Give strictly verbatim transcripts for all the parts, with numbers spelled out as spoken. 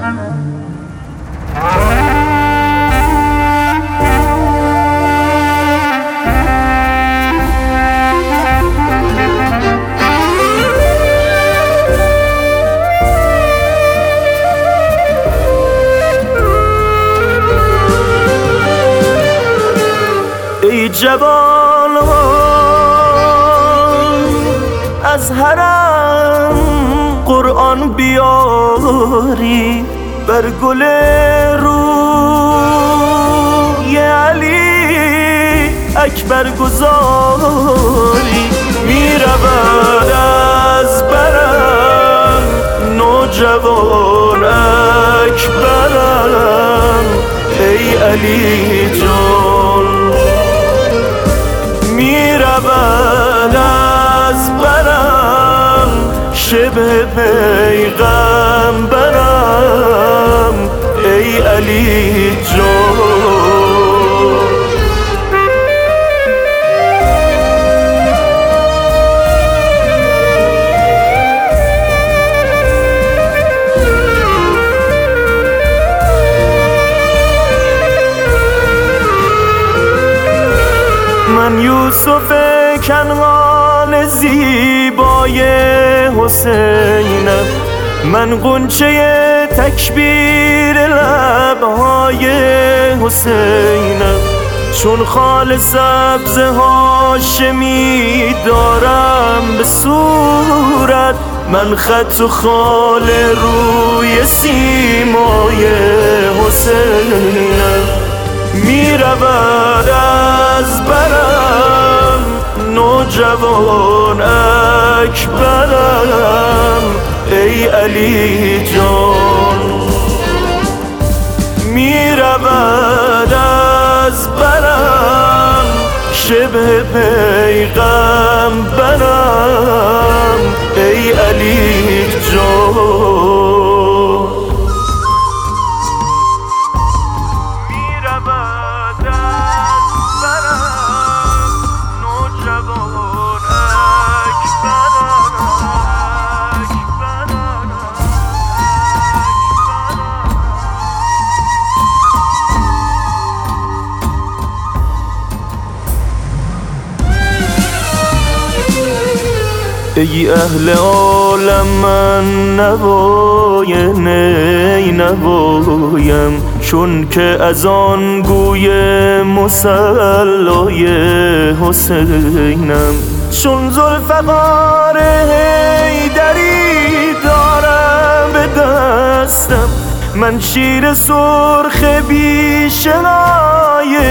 ای جوان از حرم قرآن بیاری، بر گل روی علی اکبر گذاری. می رود از برم نوجوان اکبرم، ای علی جان. می رود از برم شبه پیغمبرم، ای علی جان. من یوسف کنعان زیبای حسینم، من غنچه تکبیر لبهای حسینم. چون خال سبز هاشمی دارم به صورت، من خط و خال روی سیمای حسینم. می رود از برم نوجوان اکبرم، ای علی جان. می رود از برم شبه پیغمبرم، ای علی جان. ای اهل عالم من نوای نی نوایم، چون که از آن گوی مصلای حسینم. چون ذوالفقار حیدری دارم به دستم، من شیر سرخ بیشنای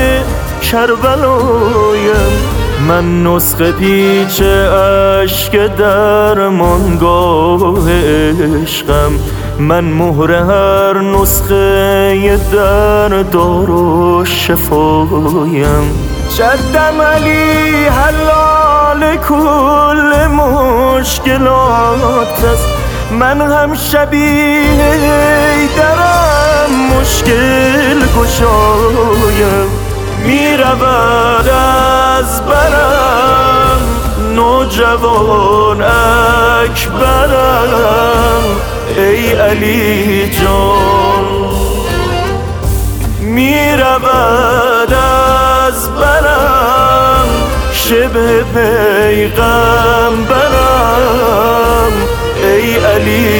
کربلایم. من نسخه پیچ اشک درمانگاه عشقم، من مهر هر نسخه دردار و شفایم. جدم علی حلال کل مشکلات است، من هم شبیه درم مشکل گشایم. می رود از برم نوجوان اکبرم، ای علی جان. می رود از برم شبه پیغمبرم، ای علی